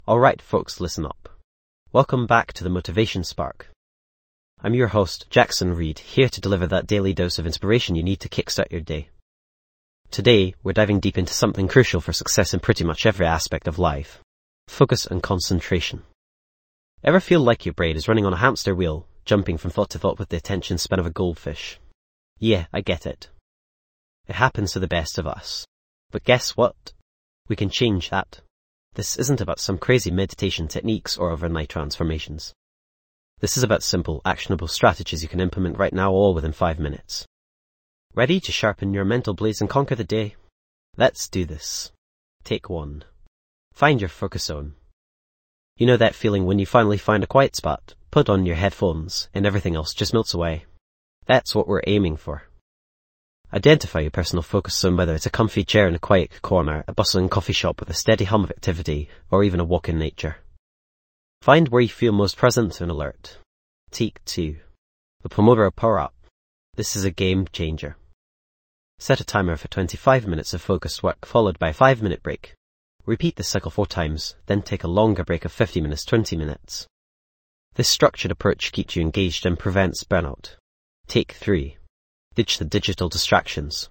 Alright folks, listen up. Welcome back to the Motivation Spark. I'm your host, Jackson Reed, here to deliver that daily dose of inspiration you need to kickstart your day. Today, we're diving deep into something crucial for success in pretty much every aspect of life. Focus and concentration. Ever feel like your brain is running on a hamster wheel, jumping from thought to thought with the attention span of a goldfish? Yeah, I get it. It happens to the best of us. But guess what? We can change that. This isn't about some crazy meditation techniques or overnight transformations. This is about simple, actionable strategies you can implement right now, all within 5 minutes. Ready to sharpen your mental blades and conquer the day? Let's do this. Take 1. Find your focus zone. You know that feeling when you finally find a quiet spot, put on your headphones, and everything else just melts away? That's what we're aiming for. Identify your personal focus zone, whether it's a comfy chair in a quiet corner, a bustling coffee shop with a steady hum of activity, or even a walk in nature. Find where you feel most present and alert. Take 2. The Pomodoro Power-Up. This is a game changer. Set a timer for 25 minutes of focused work, followed by a 5-minute break. Repeat this cycle 4 times, then take a longer break of 50 minutes, 20 minutes. This structured approach keeps you engaged and prevents burnout. Take 3. Ditch the digital distractions.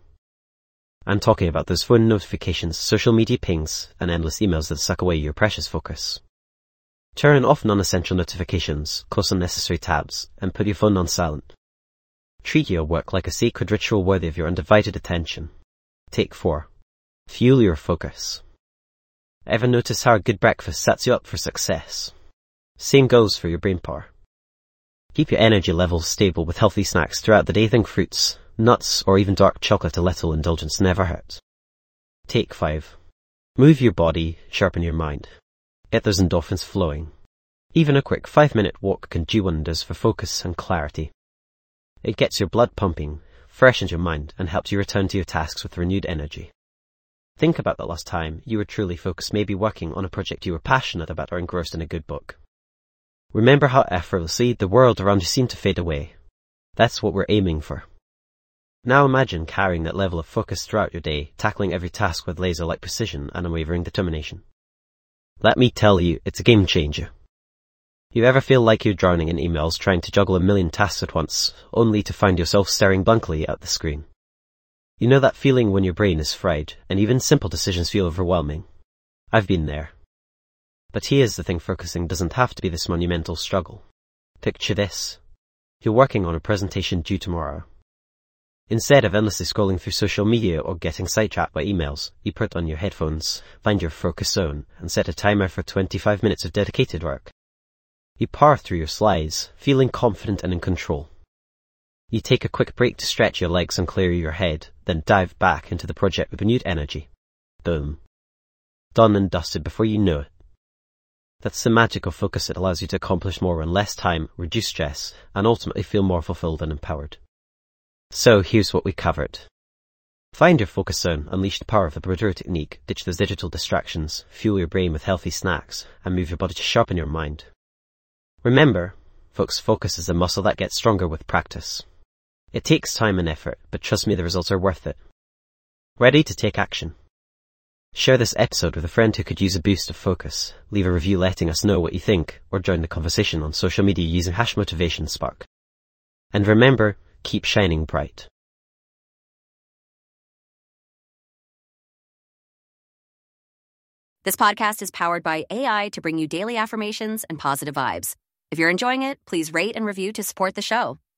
I'm talking about those phone notifications, social media pings, and endless emails that suck away your precious focus. Turn off non-essential notifications, close unnecessary tabs, and put your phone on silent. Treat your work like a sacred ritual worthy of your undivided attention. Take 4. Fuel your focus. Ever notice how a good breakfast sets you up for success? Same goes for your brain power. Keep your energy levels stable with healthy snacks throughout the day. Think fruits, nuts, or even dark chocolate. A little indulgence never hurts. Take 5. Move your body, sharpen your mind. Get those endorphins flowing. Even a quick 5-minute walk can do wonders for focus and clarity. It gets your blood pumping, freshens your mind, and helps you return to your tasks with renewed energy. Think about the last time you were truly focused, maybe working on a project you were passionate about or engrossed in a good book. Remember how effortlessly the world around you seemed to fade away. That's what we're aiming for. Now imagine carrying that level of focus throughout your day, tackling every task with laser-like precision and unwavering determination. Let me tell you, it's a game changer. You ever feel like you're drowning in emails, trying to juggle a million tasks at once, only to find yourself staring blankly at the screen? You know that feeling when your brain is fried, and even simple decisions feel overwhelming? I've been there. But here's the thing, focusing doesn't have to be this monumental struggle. Picture this. You're working on a presentation due tomorrow. Instead of endlessly scrolling through social media or getting sidetracked by emails, you put on your headphones, find your focus zone, and set a timer for 25 minutes of dedicated work. You power through your slides, feeling confident and in control. You take a quick break to stretch your legs and clear your head, then dive back into the project with renewed energy. Boom. Done and dusted before you know it. That's the magic of focus. It allows you to accomplish more in less time, reduce stress, and ultimately feel more fulfilled and empowered. So here's what we covered. Find your focus zone, unleash the power of the Pomodoro technique, ditch those digital distractions, fuel your brain with healthy snacks, and move your body to sharpen your mind. Remember, folks, focus is a muscle that gets stronger with practice. It takes time and effort, but trust me, the results are worth it. Ready to take action? Share this episode with a friend who could use a boost of focus. Leave a review letting us know what you think, or join the conversation on social media using #MotivationSpark. And remember, keep shining bright. This podcast is powered by AI to bring you daily affirmations and positive vibes. If you're enjoying it, please rate and review to support the show.